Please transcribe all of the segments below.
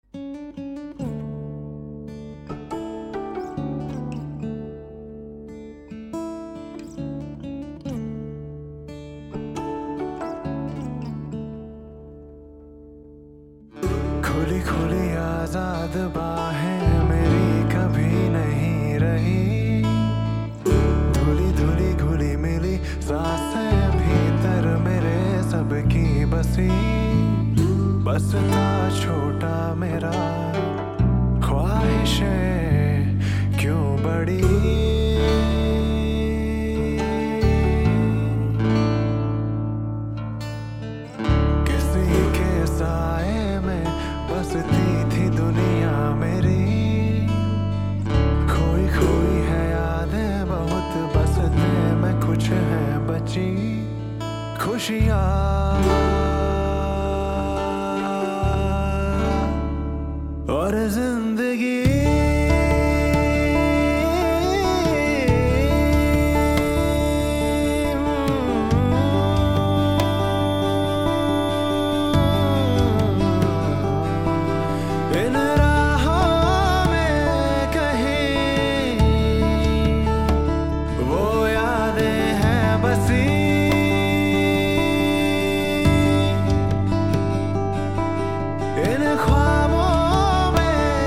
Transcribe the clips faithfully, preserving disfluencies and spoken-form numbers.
खुली खुली आजाद बाहें मेरी कभी नहीं रही, धुली धुली घुली मिली सांसें भीतर मेरे सबकी बसी। बसता छोटा मेरा ख्वाहिशें क्यों बड़ी, किसी के साए में बसती थी दुनिया मेरी। खोई खोई है यादें बहुत, बसते में कुछ है बची खुशियाँ और जिंदगी। इन राहों में कहीं वो यादें हैं बसी, इन ख्वाबों में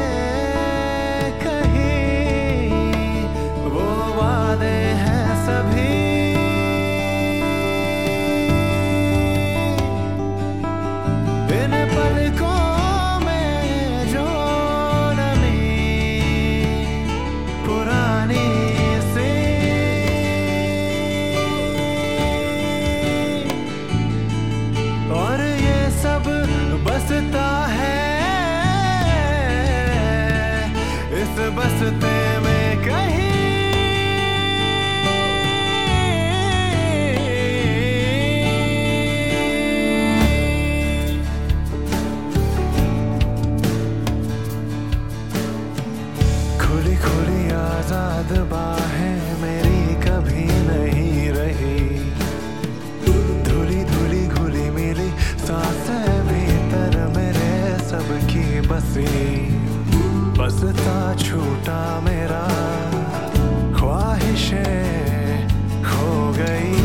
कहीं वो वादे हैं सभी। इन पलकों में जो नमी पुरानी सी, और ये सब बसता है इस बसते में कहीं। खुली खुली आजाद बाहें मेरी कभी नहीं रही, धुली धुली घुली मिली सांसें भीतर मेरे सबकी बसी। बसता छूटा मेरा ख्वाहिशें खो गई।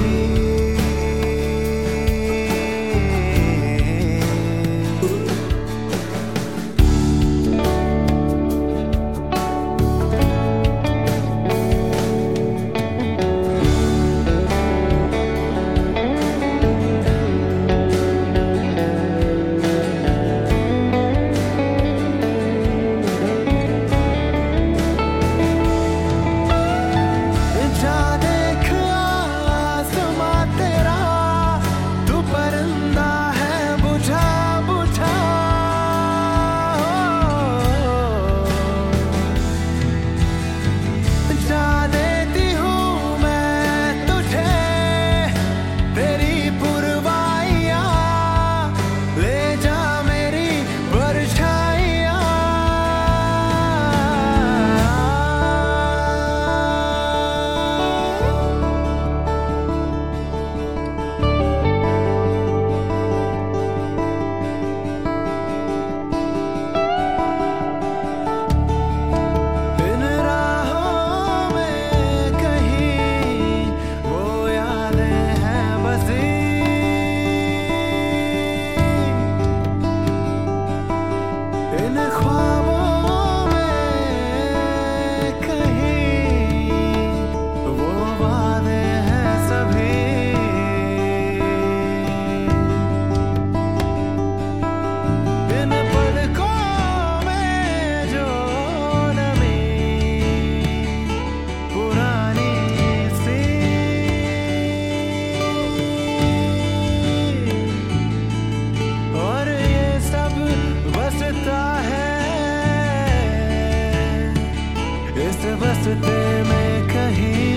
बसते में कहीं